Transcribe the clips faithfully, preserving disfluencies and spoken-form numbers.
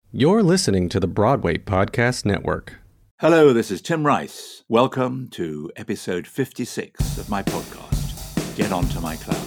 You're listening to the Broadway Podcast Network. Hello, this is Tim Rice. Welcome to episode fifty-six of my podcast, Get Onto My Cloud.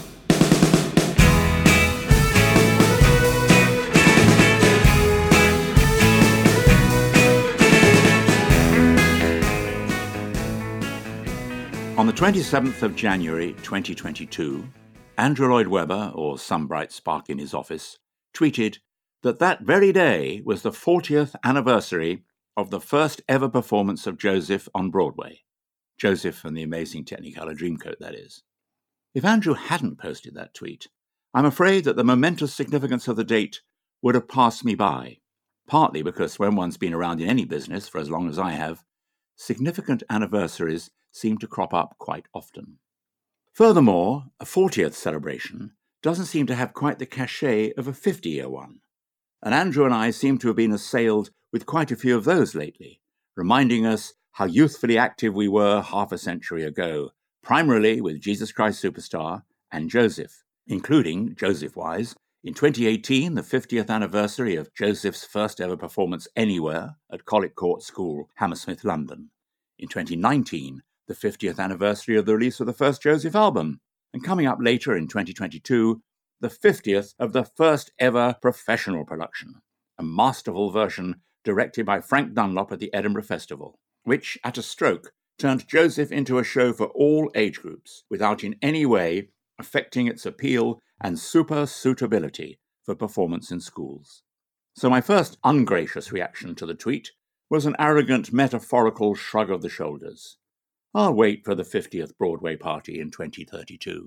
On the twenty-seventh of January twenty twenty-two, Andrew Lloyd Webber, or some bright spark in his office, tweeted that that very day was the fortieth anniversary of the first ever performance of Joseph on Broadway. Joseph and the Amazing Technicolor Dreamcoat, that is. If Andrew hadn't posted that tweet, I'm afraid that the momentous significance of the date would have passed me by, partly because when one's been around in any business for as long as I have, significant anniversaries seem to crop up quite often. Furthermore, a fortieth celebration doesn't seem to have quite the cachet of a fifty-year one. And Andrew and I seem to have been assailed with quite a few of those lately, reminding us how youthfully active we were half a century ago, primarily with Jesus Christ Superstar and Joseph, including, Joseph-wise, in twenty eighteen, the fiftieth anniversary of Joseph's first ever performance anywhere at Collick Court School, Hammersmith, London. In twenty nineteen, the fiftieth anniversary of the release of the first Joseph album, and coming up later in twenty twenty-two, the fiftieth of the first ever professional production, a masterful version directed by Frank Dunlop at the Edinburgh Festival, which, at a stroke, turned Joseph into a show for all age groups, without in any way affecting its appeal and super-suitability for performance in schools. So my first ungracious reaction to the tweet was an arrogant metaphorical shrug of the shoulders. I'll wait for the fiftieth Broadway party in twenty thirty-two.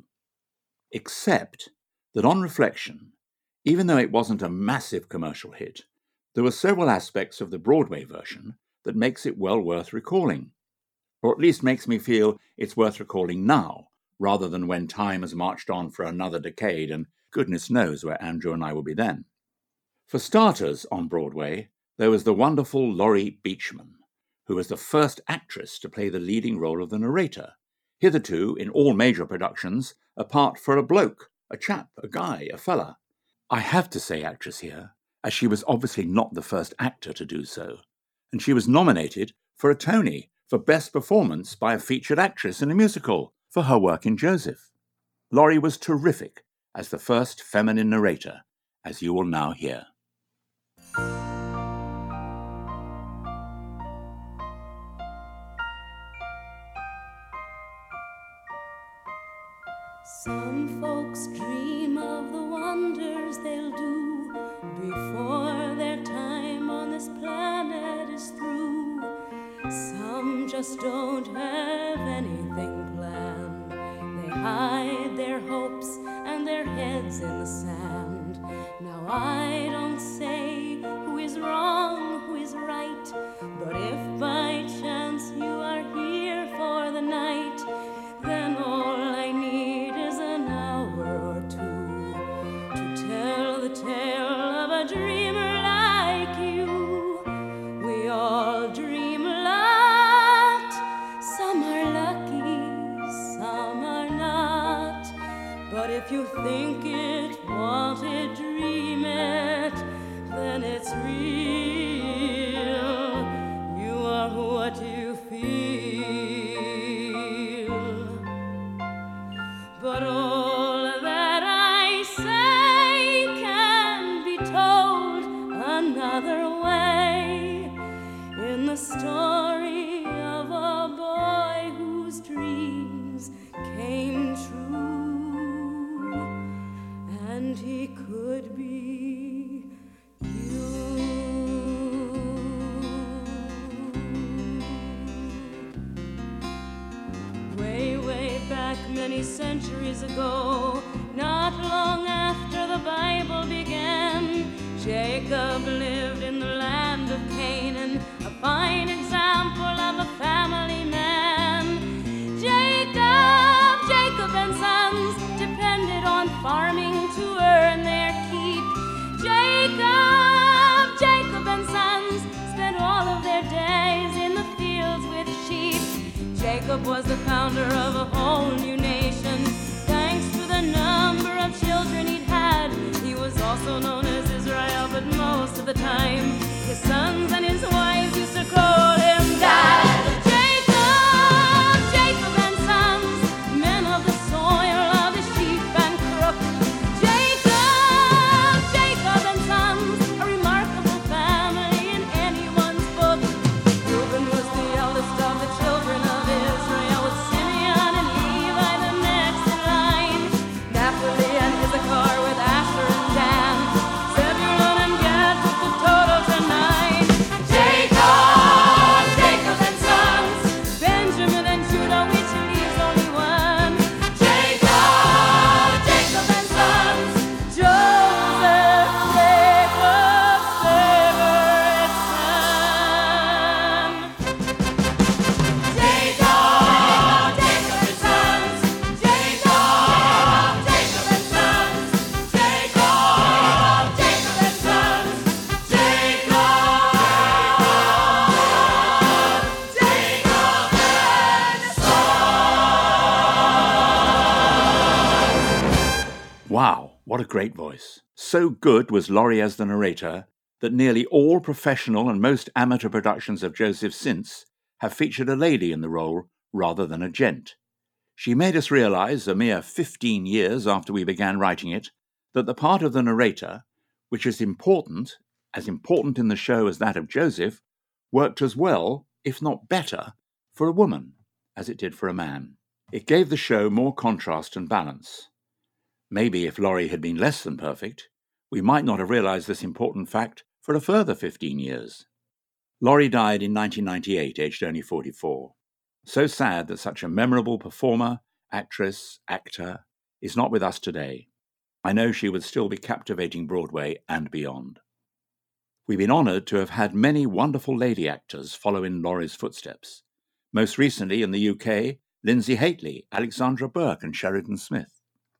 Except that on reflection, even though it wasn't a massive commercial hit, there were several aspects of the Broadway version that makes it well worth recalling, or at least makes me feel it's worth recalling now, rather than when time has marched on for another decade and goodness knows where Andrew and I will be then. For starters, on Broadway, there was the wonderful Laurie Beachman, who was the first actress to play the leading role of the narrator, hitherto, in all major productions, a part for a bloke, a chap, a guy, a fella. I have to say actress here, as she was obviously not the first actor to do so, and she was nominated for a Tony for Best Performance by a Featured Actress in a Musical for her work in Joseph. Laurie was terrific as the first feminine narrator, as you will now hear. Some folks dream of the wonders they'll do before their time on this planet is through. Some just don't have anything planned. They hide their hopes and their heads in the sand. Now I don't say who is wrong, who is right, but if by chance you are here for the night, then all I need is an hour or two to tell the tale of a dreamer like you. We all dream a lot. Some are lucky, some are not. But if you think it, want it, dream it, then it's real. You are what you feel. But all that I say can be told another way, in the story of a boy whose dreams came true, and he could be you. Way, way back many centuries ago, not long after the Bible began, Jacob lived in the land of Canaan, a fine example of a family man. Jacob, Jacob and sons depended on farming to earn their keep. Jacob, Jacob and sons spent all of their days in the fields with sheep. Jacob was the founder of a whole new nation, thanks to the number of children he'd had. He was also known as Israel, but most of the time What a great voice. So good was Laurie as the narrator that nearly all professional and most amateur productions of Joseph since have featured a lady in the role rather than a gent. She made us realise, a mere fifteen years after we began writing it, that the part of the narrator, which is important, as important in the show as that of Joseph, worked as well, if not better, for a woman as it did for a man. It gave the show more contrast and balance. Maybe if Laurie had been less than perfect, we might not have realised this important fact for a further fifteen years. Laurie died in nineteen ninety-eight, aged only forty-four. So sad that such a memorable performer, actress, actor is not with us today. I know she would still be captivating Broadway and beyond. We've been honoured to have had many wonderful lady actors follow in Laurie's footsteps. Most recently in the U K, Lindsay Haitley, Alexandra Burke and Sheridan Smith.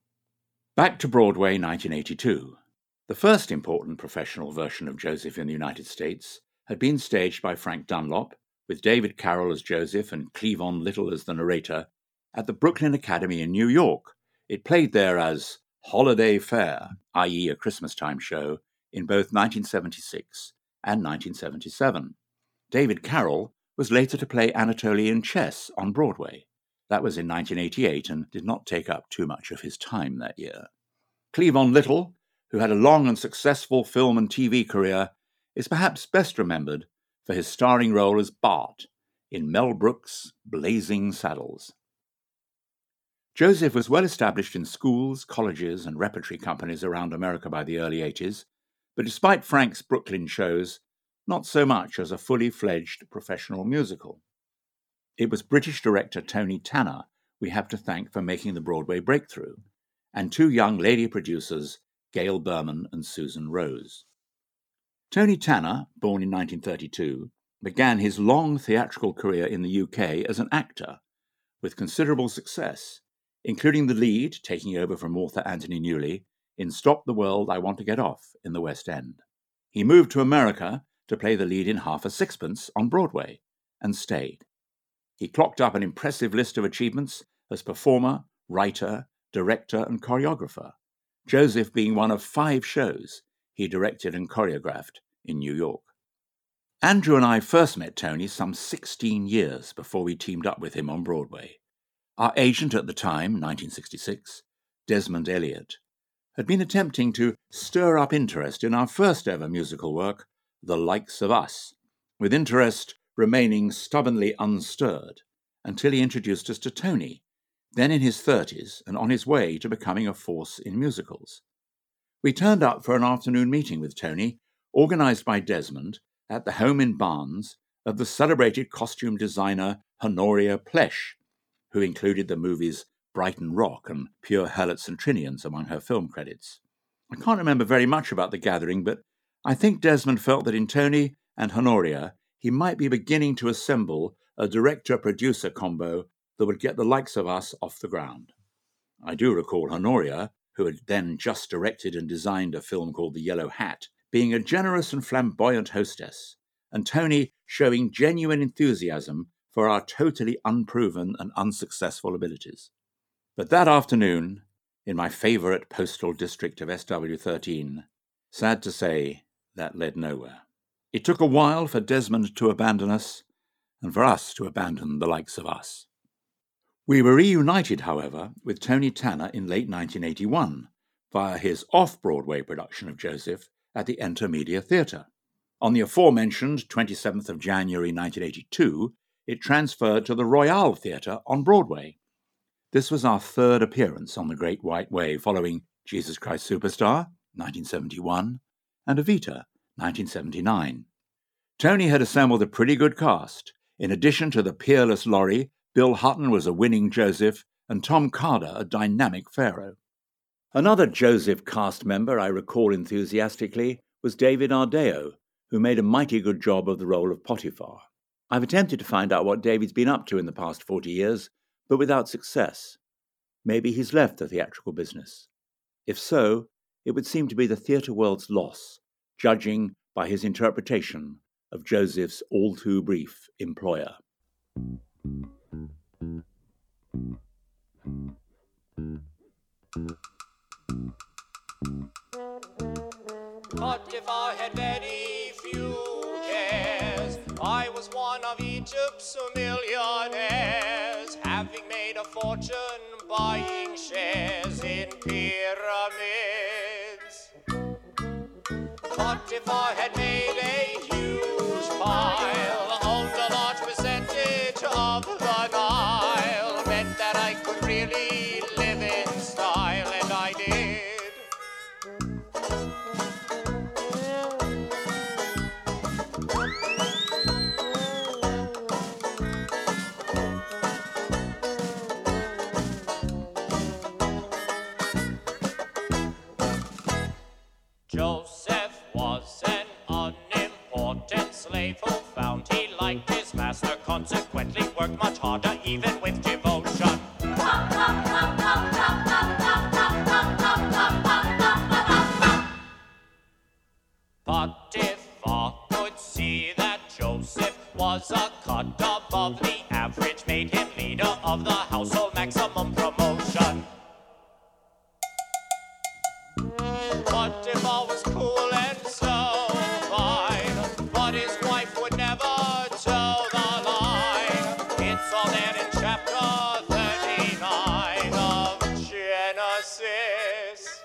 Back to Broadway, nineteen eighty-two. The first important professional version of Joseph in the United States had been staged by Frank Dunlop, with David Carroll as Joseph and Cleavon Little as the narrator, at the Brooklyn Academy in New York. It played there as Holiday Fair, that is a Christmas-time show, in both nineteen seventy-six and nineteen seventy-seven. David Carroll was later to play Anatolian Chess on Broadway. That was in nineteen eighty-eight and did not take up too much of his time that year. Cleavon Little, who had a long and successful film and T V career, is perhaps best remembered for his starring role as Bart in Mel Brooks' Blazing Saddles. Joseph was well established in schools, colleges, and repertory companies around America by the early eighties, but despite Frank's Brooklyn shows, not so much as a fully fledged professional musical. It was British director Tony Tanner we have to thank for making the Broadway breakthrough, and two young lady producers, Gail Berman and Susan Rose. Tony Tanner, born in nineteen thirty-two, began his long theatrical career in the U K as an actor, with considerable success, including the lead, taking over from author Anthony Newley, in Stop the World, I Want to Get Off in the West End. He moved to America to play the lead in Half a Sixpence on Broadway, and stayed. He clocked up an impressive list of achievements as performer, writer, director, and choreographer, Joseph being one of five shows he directed and choreographed in New York. Andrew and I first met Tony some sixteen years before we teamed up with him on Broadway. Our agent at the time, nineteen sixty-six, Desmond Elliott, had been attempting to stir up interest in our first ever musical work, The Likes of Us, with interest remaining stubbornly unstirred until he introduced us to Tony, then in his thirties and on his way to becoming a force in musicals. We turned up for an afternoon meeting with Tony, organised by Desmond, at the home in Barnes of the celebrated costume designer Honoria Plesch, who included the movies Brighton Rock and Pure Helots and Trinians among her film credits. I can't remember very much about the gathering, but I think Desmond felt that in Tony and Honoria he might be beginning to assemble a director-producer combo that would get The Likes of Us off the ground. I do recall Honoria, who had then just directed and designed a film called The Yellow Hat, being a generous and flamboyant hostess, and Tony showing genuine enthusiasm for our totally unproven and unsuccessful abilities. But that afternoon, in my favourite postal district of S W thirteen, sad to say, that led nowhere. It took a while for Desmond to abandon us, and for us to abandon The Likes of Us. We were reunited, however, with Tony Tanner in late nineteen eighty-one, via his off-Broadway production of Joseph at the Enter Media Theatre. On the aforementioned twenty-seventh of January nineteen eighty-two, it transferred to the Royale Theatre on Broadway. This was our third appearance on the Great White Way, following Jesus Christ Superstar, nineteen seventy-one, and Evita, nineteen seventy-nine. Tony had assembled a pretty good cast. In addition to the peerless Laurie, Bill Hutton was a winning Joseph, and Tom Carter a dynamic Pharaoh. Another Joseph cast member I recall enthusiastically was David Ardeo, who made a mighty good job of the role of Potiphar. I've attempted to find out what David's been up to in the past forty years, but without success. Maybe he's left the theatrical business. If so, it would seem to be the theatre world's loss, judging by his interpretation of Joseph's all-too-brief employer. But if I had very few cares, I was one of Egypt's millionaires, having made a fortune buying shares in pyramids. But if I had made a huge pile, owned a large percentage of the Nile, meant that I could really live in style, and I did. Joseph was an unimportant slave who found he liked his master, consequently worked much harder, even with devotion. But if I could see that Joseph was a cut above the average, made him leader of the household, maximum promotion. But if I was cool and so fine, but his wife would never toe the line. It's all there in chapter thirty-nine of Genesis.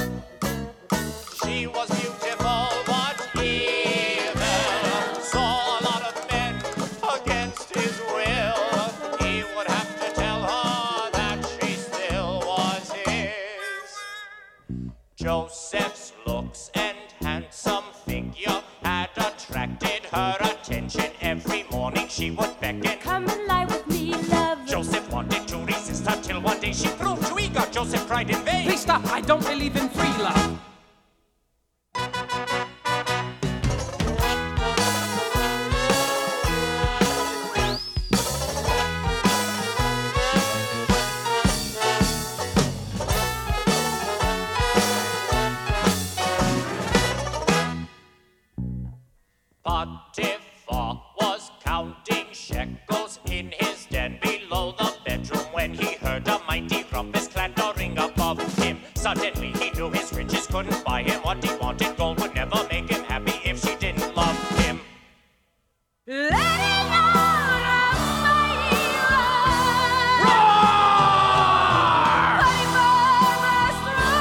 She was beautiful but evil, saw a lot of men against his will. He would have to tell her that she still was his. Joseph's looks and handsome figure had attracted her attention. Every morning she would beckon, Come and lie with me, love. Joseph wanted to resist her till one day she proved too eager. Joseph cried in vain, Please stop, I don't believe in free love. Potiphar was counting shekels in his den below the bedroom when he heard a mighty rumpus clattering above him. Suddenly he knew his riches couldn't buy him what he wanted. Gold would never make him happy if she didn't love him. Letting out a mighty roar. Potiphar burst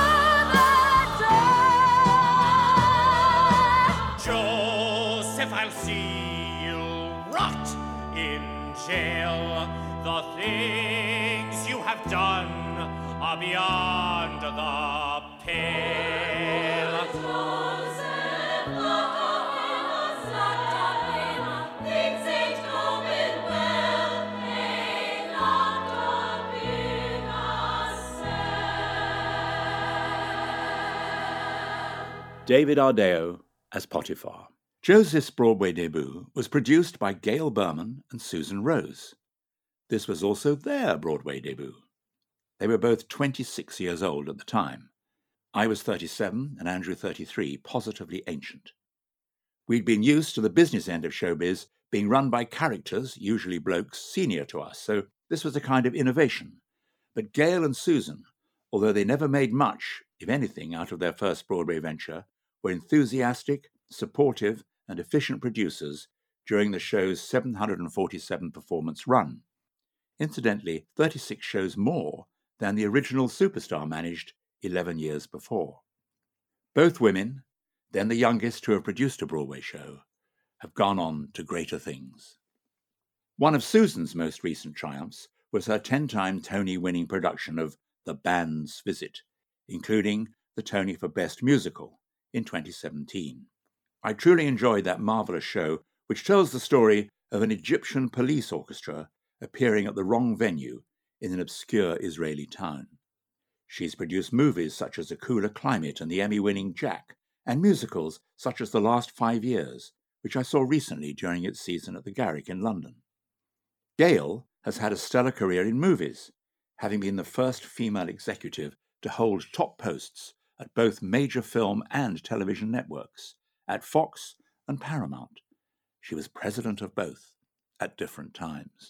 through the door. Joseph, I'll see you rot in jail. The things you have done are beyond the pale. Joseph, lock up in us, locked up in us. Things ain't going well. They locked up in us cell. David Ardeo as Potiphar. Joseph's Broadway debut was produced by Gail Berman and Susan Rose. This was also their Broadway debut. They were both twenty-six years old at the time. I was thirty-seven and Andrew thirty-three, positively ancient. We'd been used to the business end of showbiz being run by characters, usually blokes, senior to us, so this was a kind of innovation. But Gail and Susan, although they never made much, if anything, out of their first Broadway venture, were enthusiastic, supportive, and efficient producers during the show's seven hundred forty-seven performance run. Incidentally, thirty-six shows more than the original Superstar managed eleven years before. Both women, then the youngest to have produced a Broadway show, have gone on to greater things. One of Susan's most recent triumphs was her ten-time Tony-winning production of The Band's Visit, including the Tony for Best Musical in twenty seventeen. I truly enjoyed that marvellous show, which tells the story of an Egyptian police orchestra appearing at the wrong venue in an obscure Israeli town. She's produced movies such as A Cooler Climate and the Emmy-winning Jack, and musicals such as The Last Five Years, which I saw recently during its season at the Garrick in London. Gail has had a stellar career in movies, having been the first female executive to hold top posts at both major film and television networks, at Fox and Paramount. She was president of both at different times.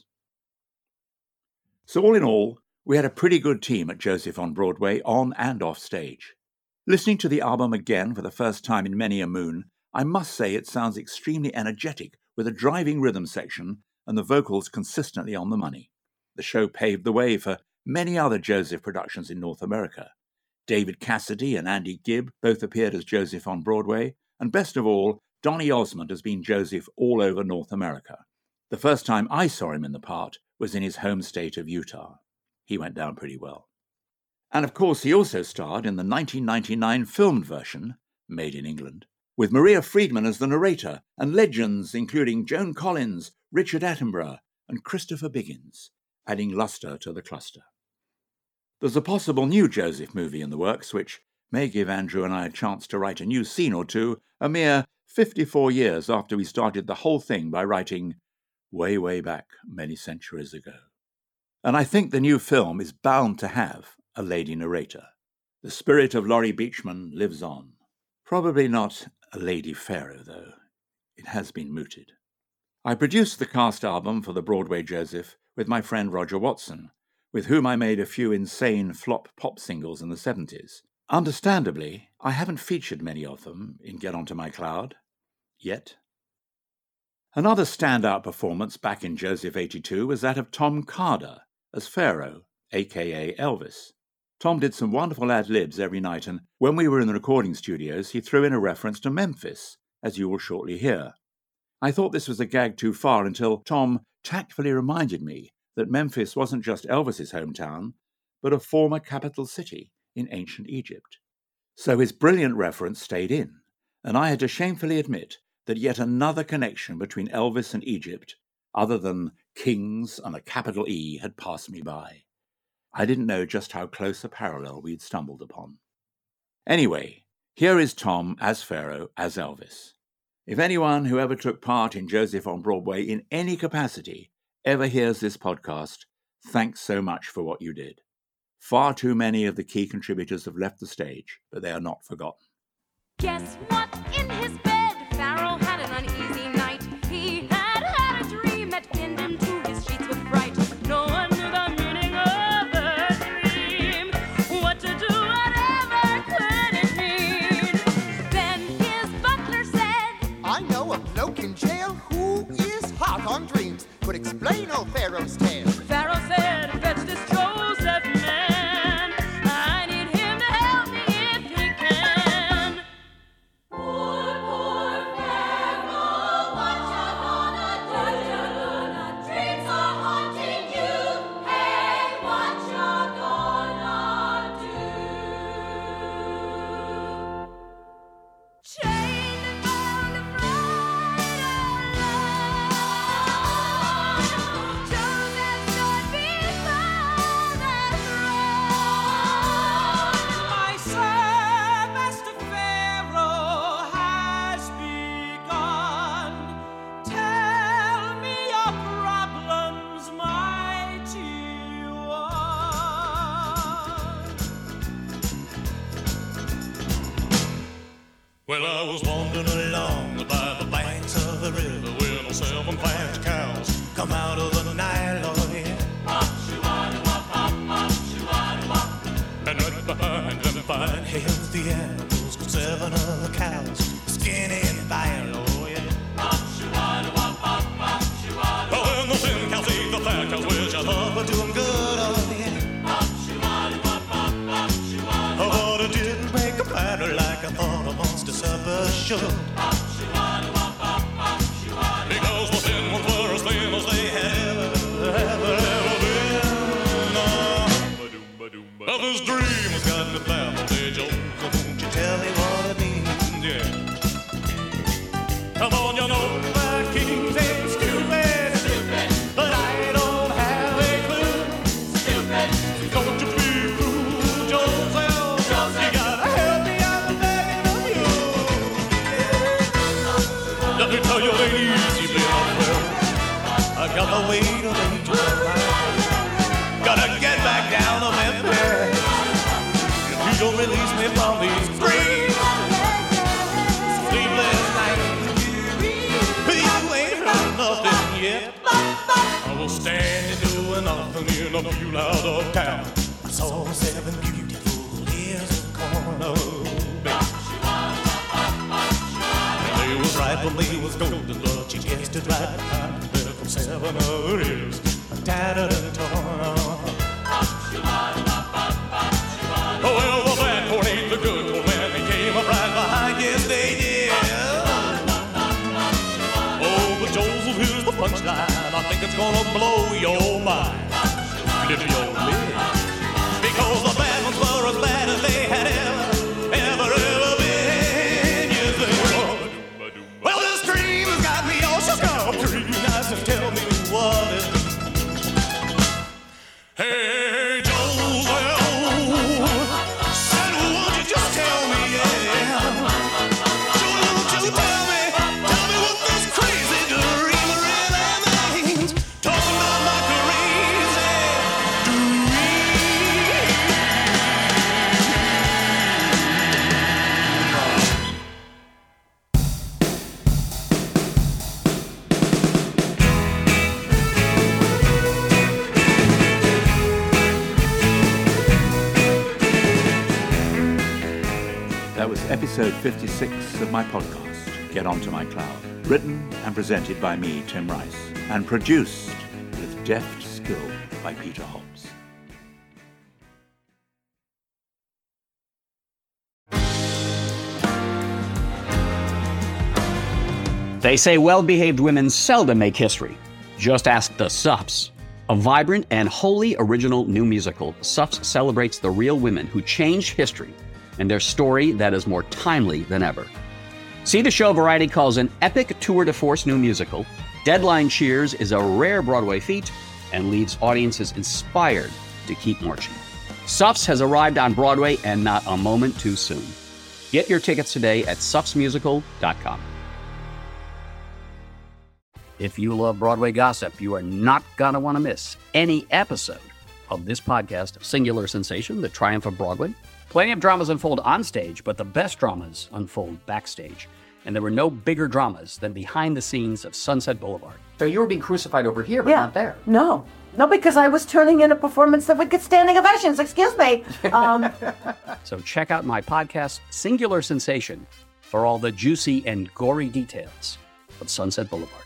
So all in all, we had a pretty good team at Joseph on Broadway, on and off stage. Listening to the album again for the first time in many a moon, I must say it sounds extremely energetic, with a driving rhythm section and the vocals consistently on the money. The show paved the way for many other Joseph productions in North America. David Cassidy and Andy Gibb both appeared as Joseph on Broadway, and best of all, Donny Osmond has been Joseph all over North America. The first time I saw him in the part was in his home state of Utah. He went down pretty well. And of course he also starred in the nineteen ninety-nine filmed version, made in England, with Maria Friedman as the narrator, and legends including Joan Collins, Richard Attenborough, and Christopher Biggins, adding lustre to the cluster. There's a possible new Joseph movie in the works, which may give Andrew and I a chance to write a new scene or two, a mere fifty-four years after we started the whole thing by writing way, way back many centuries ago. And I think the new film is bound to have a lady narrator. The spirit of Laurie Beechman lives on. Probably not a Lady Pharaoh, though. It has been mooted. I produced the cast album for the Broadway Joseph with my friend Roger Watson, with whom I made a few insane flop pop singles in the seventies. Understandably, I haven't featured many of them in Get Onto My Cloud, yet. Another standout performance back in Joseph eighty-two was that of Tom Carter as Pharaoh, a k a. Elvis. Tom did some wonderful ad-libs every night, and when we were in the recording studios, he threw in a reference to Memphis, as you will shortly hear. I thought this was a gag too far until Tom tactfully reminded me that Memphis wasn't just Elvis's hometown, but a former capital city in ancient Egypt. So his brilliant reference stayed in, and I had to shamefully admit that yet another connection between Elvis and Egypt, other than kings and a capital E, had passed me by. I didn't know just how close a parallel we'd stumbled upon. Anyway, here is Tom as Pharaoh, as Elvis. If anyone who ever took part in Joseph on Broadway in any capacity ever hears this podcast, thanks so much for what you did. Far too many of the key contributors have left the stage, but they are not forgotten. Guess what? In his bed, Pharaoh had an uneasy night. He had had a dream that pinned him to his sheets with fright. No one knew the meaning of the dream. What to do, whatever could it mean? Then his butler said, I know a bloke in jail who is hot on dreams. Could explain old Pharaoh's tale. Pharaoh said, fetch this Joseph man. I need him to help me if he can. Poor, poor Pharaoh, what you gonna do? What you gonna do? Dreams are haunting you. Hey, what you gonna do? Chained and bound and fried alone. Joseph stood before the throne. My service to Pharaoh has begun. Tell me your problems, mighty one. Well, I was wandering along by the banks of the river when the seven fat cows come out of the Nile, oh yeah. And right behind them fine healthy animals, got seven other cows, skinny and fine, oh yeah. But when the thin cows eat the fat cows, which I thought were doing good, oh yeah. Oh, but it didn't make a pattern like I thought a monster supper should. Because the thin ones were as thin as they had ever, ever, ever been. Oh, of this dream has got me baffled, hey Joe, so won't you tell me what it means, yeah. Come on, you know that kings ain't stupid, stupid, but I don't have a clue, stupid. Don't you be fooled, Joseph, Joseph. You gotta help me, I'm begging of you. Let me tell you, it ain't easy being a Pharaoh. I got the weight of angels around. Gotta get back down to Memphis. If you don't release me from these dreams, sleepless nights, you ain't heard nothing yet. I was standing doing nothing in a field out of town. I saw seven beautiful ears of corn. life for me was golden, but she guessed it right behind me from seven other years. Tattered and torn. Well, the bad boy ain't the good one when they came up right behind. Yes, they did. Oh, but Joseph, here's the punchline. I think it's gonna blow your mind. Flip your lid. Because the bad ones were as bad as they had ever, ever, ever been. Yes, they were. Well, this dream has got me all shook up. Treat me nice and tell me what it is. Hey, Joseph, said, would you just tell me, yeah? Joseph, won't you tell me, tell me what this crazy dream really means? Talking about my crazy That was episode fifty-six of my podcast, Get Onto My Cloud, written and presented by me, Tim Rice, and produced with deft skill by Peter Hobbs. They say well-behaved women seldom make history. Just ask the Suffs. A vibrant and wholly original new musical, Suffs celebrates the real women who changed history and their story that is more timely than ever. See the show Variety calls an epic tour de force new musical. Deadline cheers is a rare Broadway feat and leaves audiences inspired to keep marching. Suffs has arrived on Broadway and not a moment too soon. Get your tickets today at suffs musical dot com. If you love Broadway gossip, you are not going to want to miss any episode of this podcast, Singular Sensation, The Triumph of Broadway. Plenty of dramas unfold on stage, but the best dramas unfold backstage. And there were no bigger dramas than behind the scenes of Sunset Boulevard. So you were being crucified over here, but yeah. not there. No. No, because I was turning in a performance that would get standing ovations. Excuse me. Um, so check out my podcast, Singular Sensation, for all the juicy and gory details of Sunset Boulevard.